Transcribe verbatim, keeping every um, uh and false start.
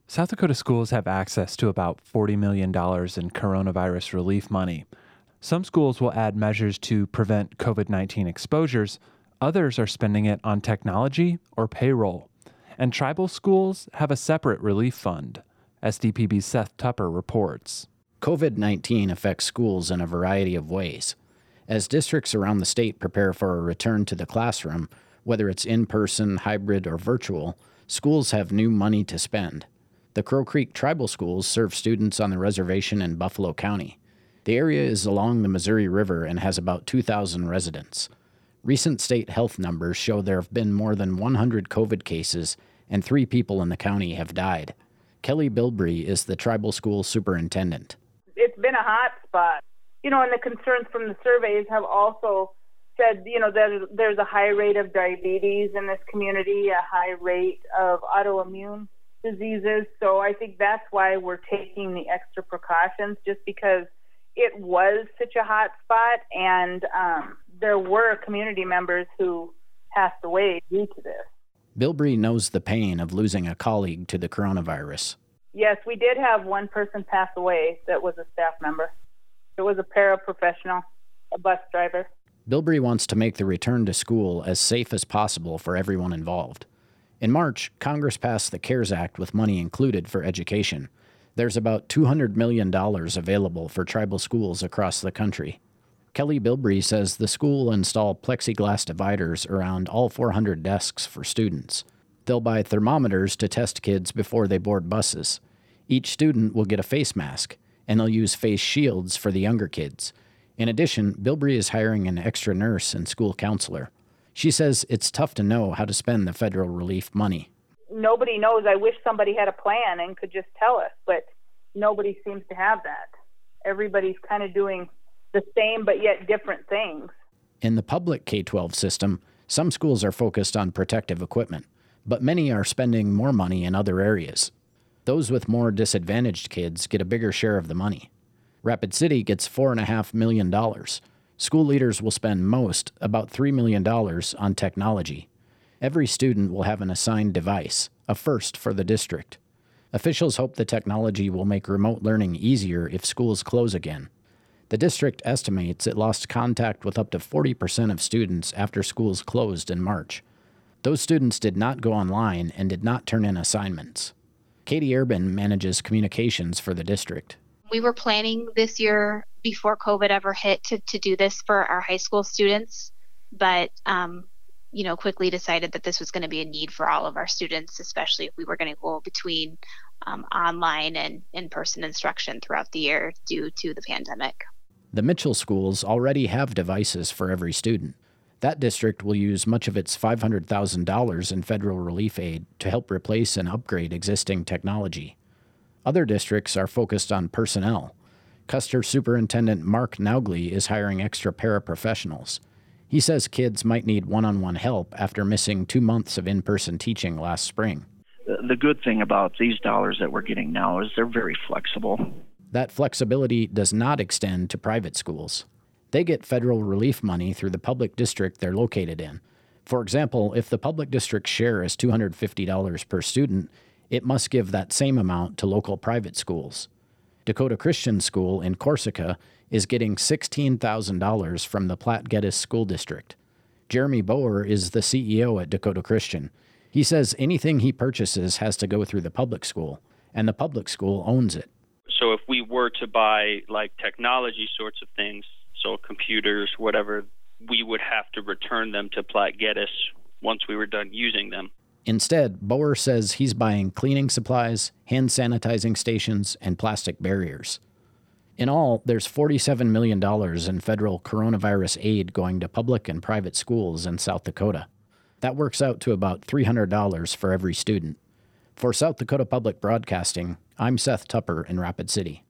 South Dakota schools have access to about forty million dollars in coronavirus relief money. Some schools will add measures to prevent covid nineteen exposures. Others are spending it on technology or payroll. And tribal schools have a separate relief fund. S D P B's Seth Tupper reports. covid nineteen affects schools in a variety of ways. As districts around the state prepare for a return to the classroom, whether it's in-person, hybrid, or virtual, schools have new money to spend. The Crow Creek Tribal Schools serve students on the reservation in Buffalo County. The area is along the Missouri River and has about two thousand residents. Recent state health numbers show there have been more than one hundred COVID cases, and three people in the county have died. Kelly Bilbrey is the tribal school superintendent. It's been a hot spot. You know, and the concerns from the surveys have also said, you know, that there's a high rate of diabetes in this community, a high rate of autoimmune diseases. So I think that's why we're taking the extra precautions, just because it was such a hot spot, and um, there were community members who passed away due to this. Bilbrey knows the pain of losing a colleague to the coronavirus. Yes, we did have one person pass away that was a staff member. It was a paraprofessional, a bus driver. Bilbrey wants to make the return to school as safe as possible for everyone involved. In March, Congress passed the CARES Act with money included for education. There's about two hundred million dollars available for tribal schools across the country. Kelly Bilbrey says the school will install plexiglass dividers around all four hundred desks for students. They'll buy thermometers to test kids before they board buses. Each student will get a face mask, and they'll use face shields for the younger kids. In addition, Bilbrey is hiring an extra nurse and school counselor. She says it's tough to know how to spend the federal relief money. Nobody knows. I wish somebody had a plan and could just tell us, but nobody seems to have that. Everybody's kind of doing the same but yet different things. In the public K twelve system, some schools are focused on protective equipment, but many are spending more money in other areas. Those with more disadvantaged kids get a bigger share of the money. Rapid City gets four point five million dollars. School leaders will spend most, about three million dollars, on technology. Every student will have an assigned device, a first for the district. Officials hope the technology will make remote learning easier if schools close again. The district estimates it lost contact with up to forty percent of students after schools closed in March. Those students did not go online and did not turn in assignments. Katie Erbin manages communications for the district. We were planning this year, before COVID ever hit, to, to do this for our high school students, but um, you know, quickly decided that this was going to be a need for all of our students, especially if we were going to go between um, online and in-person instruction throughout the year due to the pandemic. The Mitchell schools already have devices for every student. That district will use much of its five hundred thousand dollars in federal relief aid to help replace and upgrade existing technology. Other districts are focused on personnel. Custer Superintendent Mark Naugley is hiring extra paraprofessionals. He says kids might need one-on-one help after missing two months of in-person teaching last spring. The good thing about these dollars that we're getting now is they're very flexible. That flexibility does not extend to private schools. They get federal relief money through the public district they're located in. For example, if the public district's share is two hundred fifty dollars per student, it must give that same amount to local private schools. Dakota Christian School in Corsica is getting sixteen thousand dollars from the Platte-Geddes School District. Jeremy Boer is the C E O at Dakota Christian. He says anything he purchases has to go through the public school, and the public school owns it. So if we were to buy like technology sorts of things, so computers, whatever, we would have to return them to Platte-Geddes once we were done using them. Instead, Boer says he's buying cleaning supplies, hand sanitizing stations, and plastic barriers. In all, there's forty-seven million dollars in federal coronavirus aid going to public and private schools in South Dakota. That works out to about three hundred dollars for every student. For South Dakota Public Broadcasting, I'm Seth Tupper in Rapid City.